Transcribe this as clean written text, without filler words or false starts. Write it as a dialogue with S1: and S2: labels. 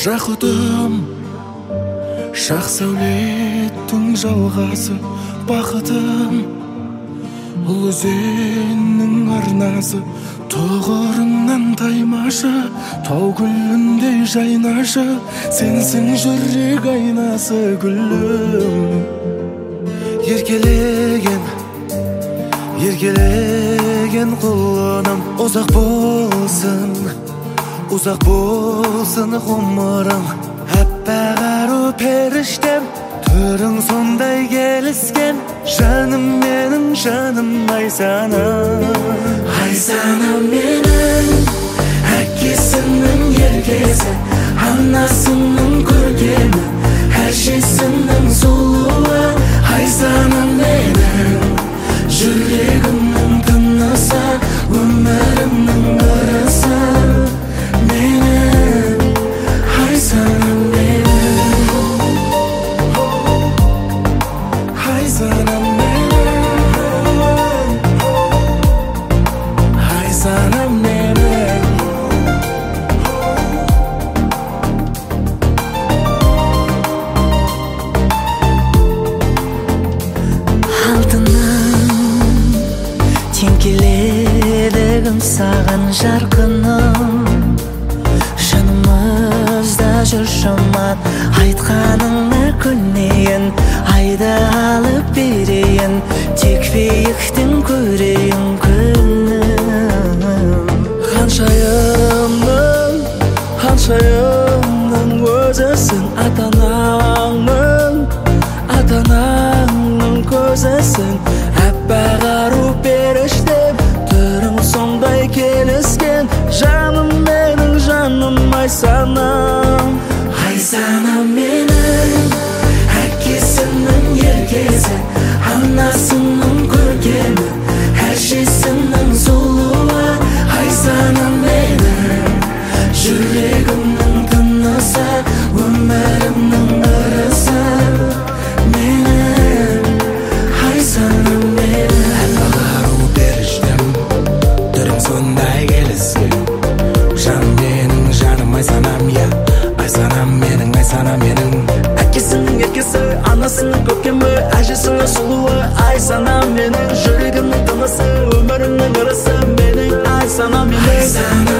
S1: жақұтым, шақ сәулеттің жалғасы, бақытым, ұл өзеннің арнасы, тұғырыңнан таймашы, тау гүліндей жайнашы, сенсің жүрек айнасы гүлім. Еркелеген құлыным, ұзақ болсын ғұмырың, әппақ ару періштем, түрің сондай келіскен, жаным менің, жаным Айсаным. Айсаным менің, әкесінің еркесі, анасының көркемі, әжесінің сұлуы. Айсаным менің, жүрегімнің тынысы, өмірімнің ырысы. Менің Айсаным менің, Айсаным менің, Айсаным менің.
S2: Алтыным, тең келеді кім саған жарқыным, жанымызда жүр жаман, айтқаныңа көнейін, айды алып берейін, тек биіктен көрейін күнім. Ханшайымның өзісің, ата-анаңның көзісің, әппақ ару періштем, түрің сондай келіскен, жаным менің, жаным Айсаным. Айсаным менің, әкесінің еркесі, анасының көркемі, әжесінің сұлуы. Айсаным менің, жүрегімнің тынысы, өмірімнің ырысы. Менің Айсаным менің,
S1: әппақ ару періштем, түрің сондай келіскен, жаным менің, жаным Айсанам. Я Айсанам менің, Айсанам менің,
S2: әкесінің еркесі, анасының көркемі, әжесінің сұлуы. Айсанам менің, жүрегімнің тынысы, өмірімнің ырысы. Менің Айсанам менің.